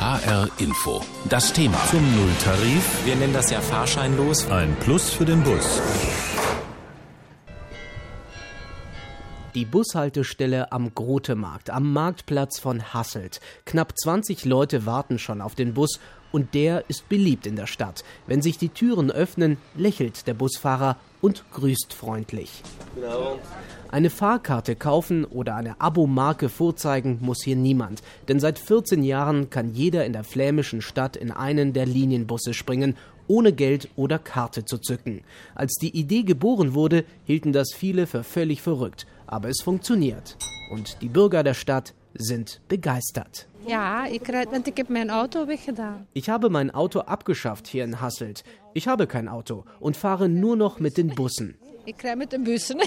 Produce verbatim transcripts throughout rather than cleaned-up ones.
H R Info. Das Thema. Zum Nulltarif. Wir nennen das ja fahrscheinlos. Ein Plus für den Bus. Die Bushaltestelle am Grotemarkt, am Marktplatz von Hasselt. Knapp zwanzig Leute warten schon auf den Bus und der ist beliebt in der Stadt. Wenn sich die Türen öffnen, lächelt der Busfahrer und grüßt freundlich. Eine Fahrkarte kaufen oder eine Abomarke vorzeigen muss hier niemand. Denn seit vierzehn Jahren kann jeder in der flämischen Stadt in einen der Linienbusse springen, ohne Geld oder Karte zu zücken. Als die Idee geboren wurde, hielten das viele für völlig verrückt. Aber es funktioniert. Und die Bürger der Stadt sind begeistert. Ja, ik rijd, want ik heb mijn auto weggedaan. Ich habe mein Auto abgeschafft hier in Hasselt. Ich habe kein Auto und fahre nur noch mit den Bussen. Ik rijd met de bussen.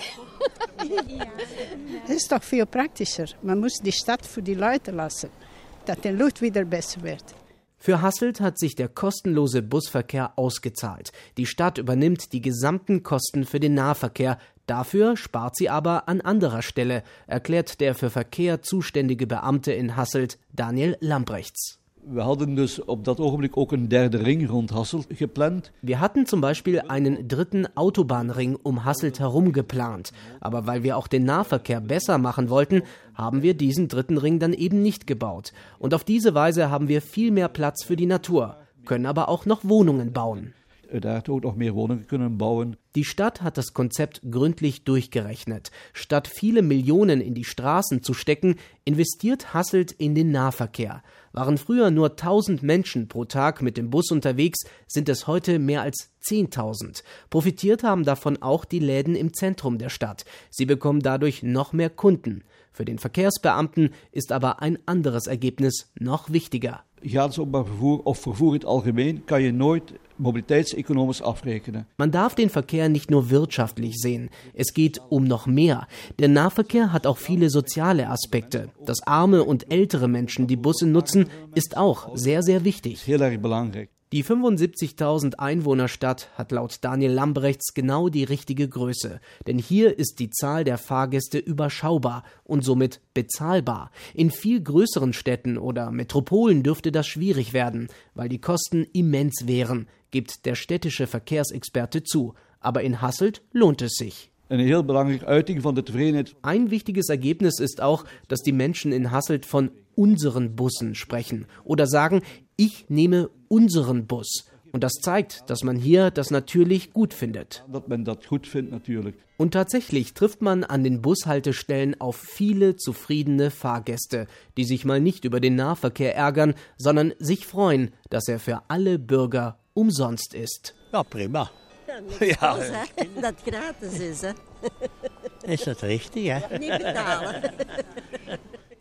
Es ist doch viel praktischer. Man muss die Stadt für die Leute lassen, dass die Luft wieder besser wird. Für Hasselt hat sich der kostenlose Busverkehr ausgezahlt. Die Stadt übernimmt die gesamten Kosten für den Nahverkehr. Dafür spart sie aber an anderer Stelle, erklärt der für Verkehr zuständige Beamte in Hasselt, Daniel Lambrechts. We hadden dus op dat ogenblik ook een derde ring rond Hasselt gepland. Wir hatten zum Beispiel einen dritten Autobahnring um Hasselt herum geplant. Aber weil wir auch den Nahverkehr besser machen wollten, haben wir diesen dritten Ring dann eben nicht gebaut. Und auf diese Weise haben wir viel mehr Platz für die Natur, können aber auch noch Wohnungen bauen. Daar ook nog meer woningen kunnen bouwen. Die Stadt hat das Konzept gründlich durchgerechnet. Statt viele Millionen in die Straßen zu stecken, investiert Hasselt in den Nahverkehr. Waren früher nur tausend Menschen pro Tag mit dem Bus unterwegs, sind es heute mehr als zehntausend. Profitiert haben davon auch die Läden im Zentrum der Stadt. Sie bekommen dadurch noch mehr Kunden. Für den Verkehrsbeamten ist aber ein anderes Ergebnis noch wichtiger. Gratis openbaar vervoer of vervoer in het algemeen kan je nooit mobiliteitseconomisch afrekenen. Man darf den Verkehr nicht nur wirtschaftlich sehen. Es geht um noch mehr. Der Nahverkehr hat auch viele soziale Aspekte. Dass arme und ältere Menschen die Busse nutzen, ist auch sehr, sehr wichtig. Heel erg belangrijk. Die fünfundsiebzigtausend Einwohnerstadt hat laut Daniel Lambrechts genau die richtige Größe. Denn hier ist die Zahl der Fahrgäste überschaubar und somit bezahlbar. In viel größeren Städten oder Metropolen dürfte das schwierig werden, weil die Kosten immens wären, gibt der städtische Verkehrsexperte zu. Aber in Hasselt lohnt es sich. Een heel belangrijke uiting van de tevredenheid. Ein wichtiges Ergebnis ist auch, dass die Menschen in Hasselt von unseren Bussen sprechen oder sagen, ich nehme unseren Bus. Und das zeigt, dass man hier das natürlich gut findet. Dat men dat goed vindt natuurlijk. Und tatsächlich trifft man an den Bushaltestellen auf viele zufriedene Fahrgäste, die sich mal nicht über den Nahverkehr ärgern, sondern sich freuen, dass er für alle Bürger umsonst ist. Ja, prima. Ja, los, hè? Dat gratis is, hè? Is dat richtig, hè? Niet betalen.